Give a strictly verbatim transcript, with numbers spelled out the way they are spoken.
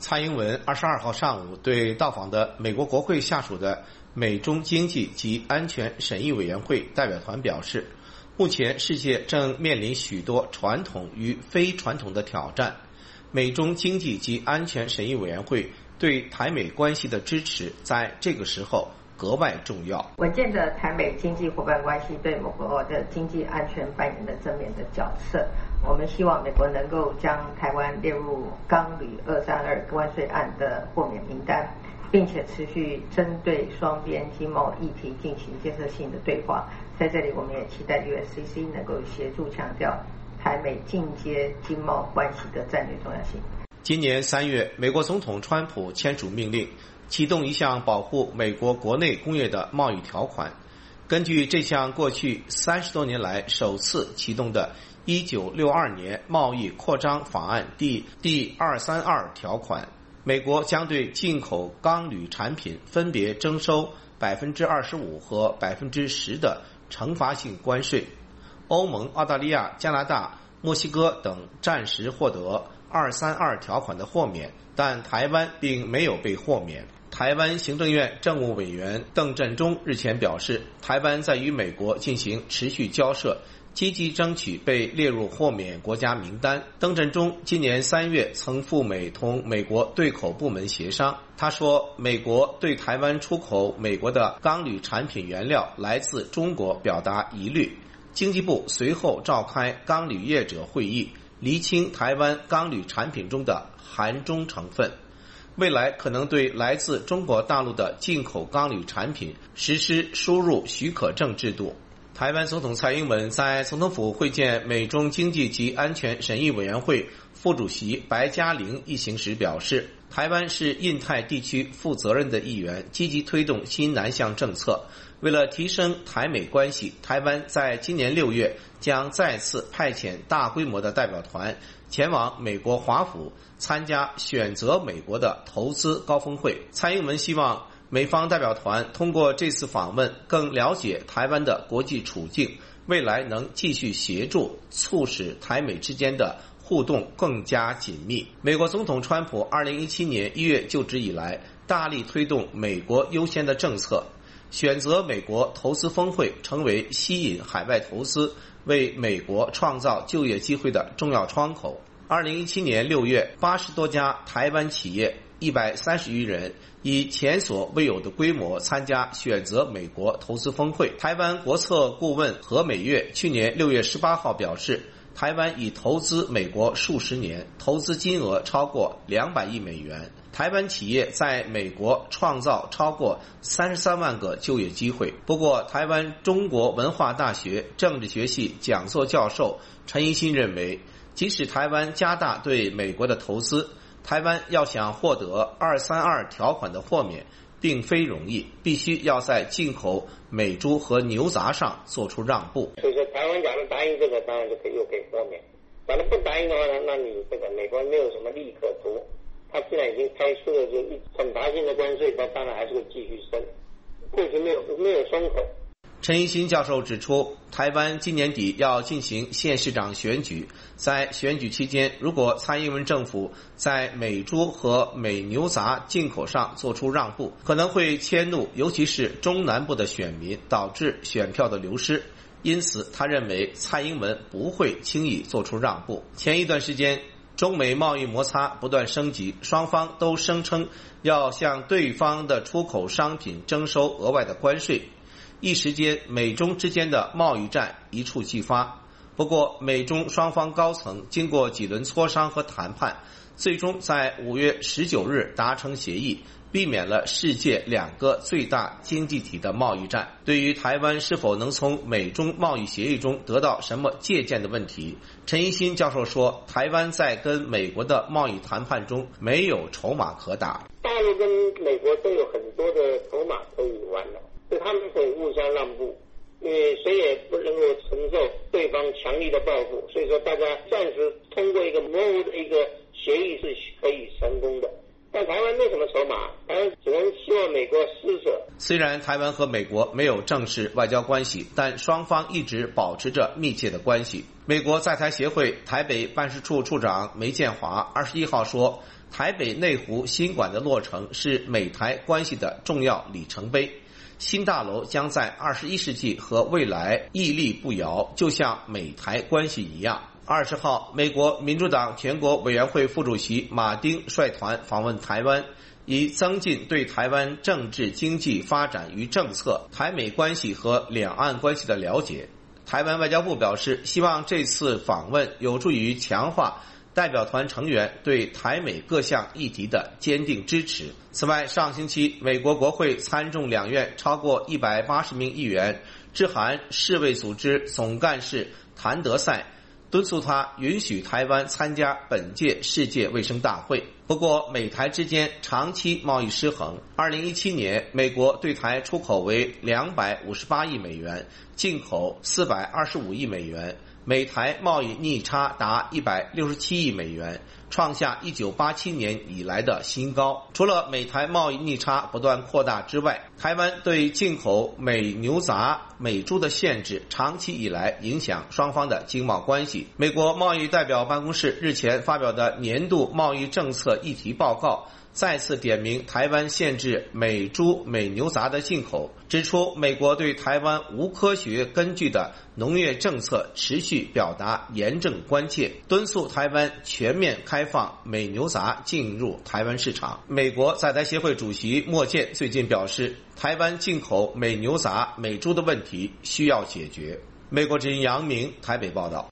蔡英文二十二号上午对到访的美国国会下属的美中经济及安全审议委员会代表团表示，目前世界正面临许多传统与非传统的挑战，美中经济及安全审议委员会对台美关系的支持在这个时候格外重要。 稳健的台美经济伙伴关系对美国的经济安全扮演的正面的角色。我们希望美国能够将台湾列入钢铝二三二关税案的豁免名单，并且持续针对双边经贸议题进行建设性的对话。在这里，我们也期待 U S C C 能够协助强调台美进阶经贸关系的战略重要性。 今年三月，美国总统川普签署命令，启动一项保护美国国内工业的贸易条款。根据这项过去三十多年来首次启动的一九六二年贸易扩张法案第第二三二条款，美国将对进口钢铝产品分别征收百分之二十五和百分之十的惩罚性关税。欧盟、澳大利亚、加拿大、墨西哥等暂时获得二三二条款的豁免，但台湾并没有被豁免。台湾行政院政务委员邓振中日前表示，台湾在与美国进行持续交涉，积极争取被列入豁免国家名单。邓振中今年三月曾赴美同美国对口部门协商，他说，美国对台湾出口美国的钢铝产品原料来自中国表达疑虑。经济部随后召开钢铝业者会议，厘清台湾钢铝产品中的含中成分。未来可能对来自中国大陆的进口钢铝产品实施输入许可证制度。台湾总统蔡英文在总统府会见美中经济及安全审议委员会副主席白嘉玲一行时表示，台湾是印太地区负责任的一员，积极推动新南向政策。为了提升台美关系，台湾在今年六月将再次派遣大规模的代表团前往美国华府参加选择美国的投资高峰会。蔡英文希望美方代表团通过这次访问更了解台湾的国际处境，未来能继续协助促使台美之间的互动更加紧密。美国总统川普二零一七年一月就职以来，大力推动美国优先的政策，选择美国投资峰会成为吸引海外投资、为美国创造就业机会的重要窗口。二零一七年六月，八十多家台湾企业，一百三十余人，以前所未有的规模参加选择美国投资峰会。台湾国策顾问何美月去年六月十八号表示，台湾已投资美国数十年，投资金额超过两百亿美元。台湾企业在美国创造超过三十三万个就业机会。不过，台湾中国文化大学政治学系讲座教授陈怡新认为，即使台湾加大对美国的投资，台湾要想获得二三二条款的豁免并非容易，必须要在进口美猪和牛杂上做出让步。 所以说台湾假如答应这个，当然就可以又可以豁免，假如不答应的话呢，那你这个美国没有什么利可图，他既然已经开出了就一惩罚性的关税，那当然还是会继续升，过去没有没有松口。 陈怡新教授指出，台湾今年底要进行县市长选举，在选举期间，如果蔡英文政府在美猪和美牛杂进口上做出让步，可能会迁怒尤其是中南部的选民，导致选票的流失。因此他认为蔡英文不会轻易做出让步。前一段时间，中美贸易摩擦不断升级，双方都声称要向对方的出口商品征收额外的关税，一时间美中之间的贸易战一触即发。不过美中双方高层经过几轮磋商和谈判，最终在五月十九日达成协议，避免了世界两个最大经济体的贸易战。对于台湾是否能从美中贸易协议中得到什么借鉴的问题，陈怡新教授说，台湾在跟美国的贸易谈判中没有筹码可打。 大陆跟美国都有很多的筹码可以玩了，所以他们可以互相让步，因为谁也不能够承受对方强力的报复，所以说大家暂时通过一个模糊的一个协议是可以成功的。但台湾没什么筹码，台湾只能希望美国施舍。 虽然台湾和美国没有正式外交关系，但双方一直保持着密切的关系。美国在台协会台北办事处处长梅建华二十一号说， 台北内湖新馆的落成是美台关系的重要里程碑。新大楼将在二十一世纪和未来屹立不摇，就像美台关系一样。二十号，美国民主党全国委员会副主席马丁率团访问台湾，以增进对台湾政治经济发展与政策、台美关系和两岸关系的了解。台湾外交部表示，希望这次访问有助于强化代表团成员对台美各项议题的坚定支持。此外，上星期美国国会参众两院超过一百八十名议员致函世卫组织总干事谭德赛，敦促他允许台湾参加本届世界卫生大会。不过，美台之间长期贸易失衡。二零一七年，美国对台出口为两百五十八亿美元，进口四百二十五亿美元，美台贸易逆差达一百六十七亿美元，创下一九八七年以来的新高。除了美台贸易逆差不断扩大之外，台湾对进口美牛杂、美猪的限制长期以来影响双方的经贸关系。美国贸易代表办公室日前发表的年度贸易政策议题报告再次点名台湾限制美猪、美牛杂的进口，指出美国对台湾无科学根据的农业政策持续表达严正关切，敦促台湾全面开放美牛杂进入台湾市场。美国在台协会主席莫健最近表示，台湾进口美牛杂、美猪的问题需要解决。美国之音杨明台北报道。